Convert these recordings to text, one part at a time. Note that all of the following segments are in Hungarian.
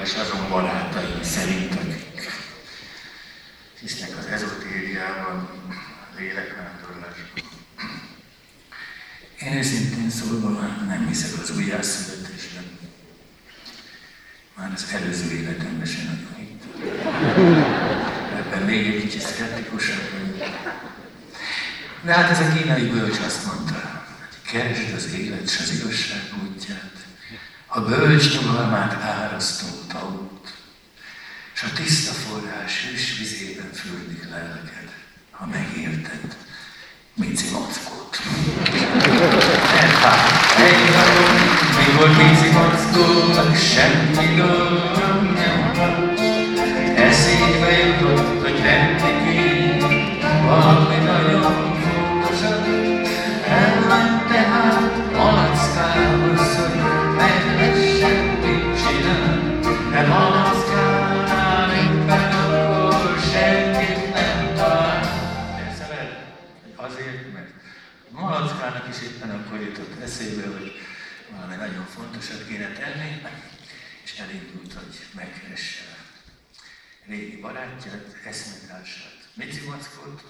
és azon barátaim szerint, akik hisznek az ezotériában, a lélekvándorlásban. Én őszintén szólva nem hiszek az újjászületésben. Már az előző életemben sem nagyon hittem. Ebben még egy kicsit szkeptikusabb vagyok. De hát ez a kínai bölcs azt mondta, hogy keresd az élet s az igazság útját, a bölcs nyugalmát árasztó taut, s a tiszta forrás hűs vizében fürdik lelked, ha megérted Mici Mackót. Egy napon, mikor Mici Mackónak semmi dolga nem van, eszébe jutott, hogy tenni kéne valami nagyon fontosan. Elment tehát Malackához, hogy meglessen, mit csinál, de Malackánál éppen akkor senkit nem talál. Persze lehet, hogy azért, mert Malackának is éppen akkor jutott eszébe, hogy valami nagyon fontosat kéne tenni, és elindult, hogy megkeresse régi barátját, eszmetársát, Mici Mackót.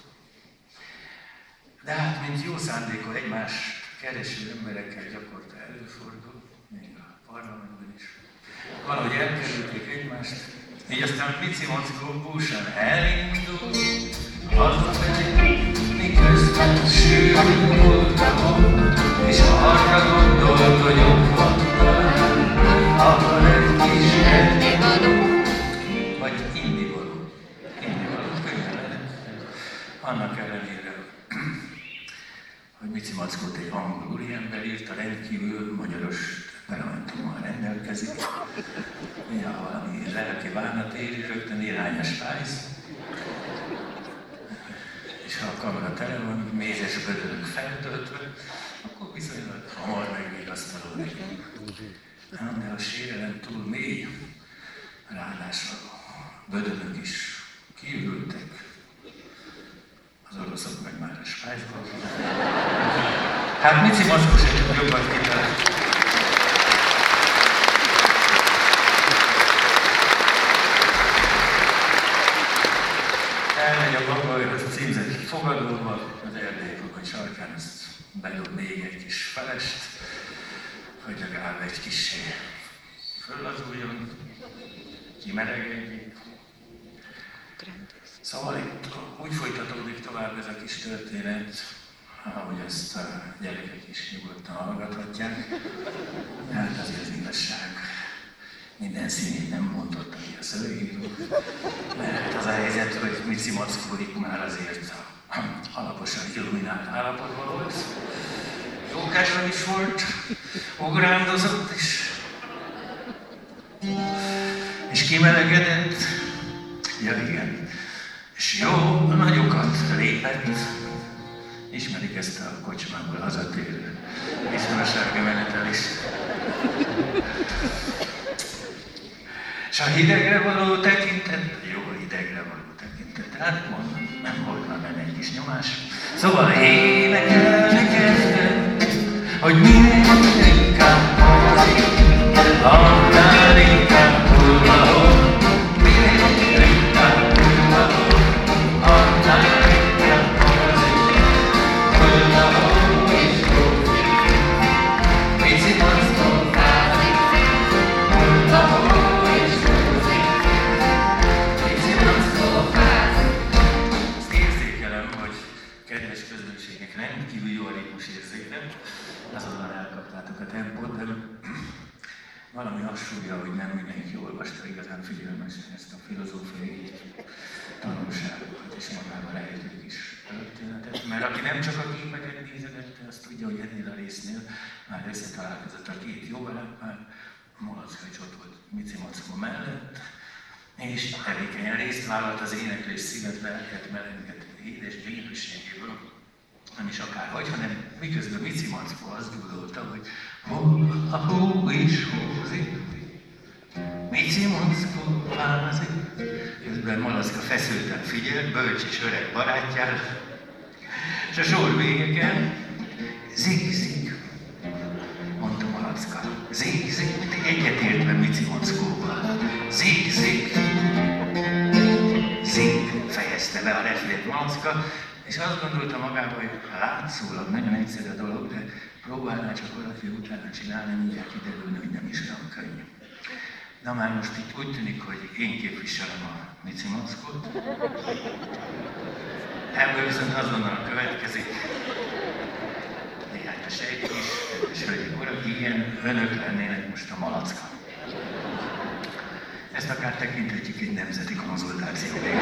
De hát, mint jó szándékú egymást kereső emberekkel gyakorta előfordul, még a parlamentben is. Valahogy elkerülték egymást, így aztán Mici Mackó búsan elindult, hazafelé, miközben sűrű volt a hol, és arra gondolt, hogy ott van talán, ahol egy kis ennivaló, vagy innivaló, könnyen lehet. Annak ellenére, hogy Mici Mackót egy angol úriember írta, rendkívül magyaros temperamentummal rendelkezik. Ha valami lelki bánat éri, rögtön irányos fájsz. És ha a kamera tele van, mézes bödönök feltöltve, akkor viszonylag hamar megvigasztalódik. De a sérelem túl mély, ráadásul a bödönök is kiürültek. Az oroszok meg már a spájzban. Hát Mici Mackó sem tud jobban kitalált. Elmegy a Babajhoz címzett fogadóba, az erdélyi fogony sarkán, azt bedob még egy kis felest, hogy legalább egy kissé föllazuljon, kimelegedjék. Szóval itt úgy folytatódik tovább ez a kis történet, ahogy ezt a gyerekek is nyugodtan hallgathatják. Hát azért az igazság minden színét nem mondott ki a szövegíró, mert az a helyzet, hogy Mici Mackó itt már azért alaposan illuminált állapotban volt. Jókásra is volt, ugrándozott is, és kimelegedett. Ja igen. És jó nagyokat lépett. Ismerik ezt a kocsmából hazatérő biztonsági menetelést. És a hidegre való tekintet, jó hidegre való tekintet, hát mondom, nem volt már benne egy kis nyomás. Szóval énekelni kezdtem, hogy minél inkább hazadik, annál inkább hullahol. Azonnal elkaptátok a tempót, de valami hasonló, hogy nem mindenki olvasta igazán figyelmesen ezt a filozófiai tanulságokat és magában rejtő kis történetet. Mert aki nem csak a képeket nézegette, azt tudja, hogy ennél a résznél már összetalálkozott a két jó barát, már Malacka is ott volt Mici Mackó mellett, és tevékenyen részt vállalt az éneklés szívet, lelket, melengető édes gyönyörűségéből. Nem is akárhogy, hanem miközben Mici Mackó azt gondolta, hogy hol a hó is húzik, Mici Mackó vázik. Közben Malacka feszülten figyelt, bölcs és öreg barátjára, és a sor végeken zig-zig, mondta Malacka. Zig-zig, egyetértve Mici Mackóval. be a leflét malacka, és azt gondolta magában, hogy látszólag nagyon egyszerű a dolog, de próbálná csak valaki utána csinálni, mindjárt kiderülni, hogy nem is olyan könnyű. Na már most itt úgy tűnik, hogy én képviselem a Mici Mackot. Ebből viszont azonnal következik néhány a sejt is, és hölgyek urak, igen, önök lennének most a malacka. Ezt akár tekinthetjük egy nemzeti konzultációvé.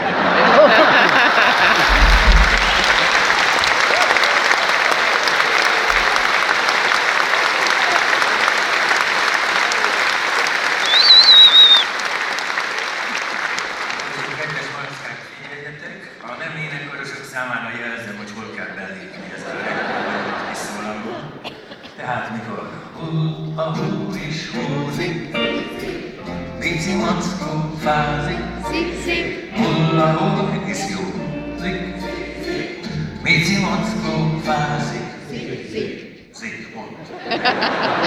A nem énekkarosok számára jelzem, hogy hol kell belépni ezzel a visszólalba. Tehát mikor a hú is húzik, Mici Mackó fázik, hull a hó is józik, Mici Mackó fázik, zik, pont.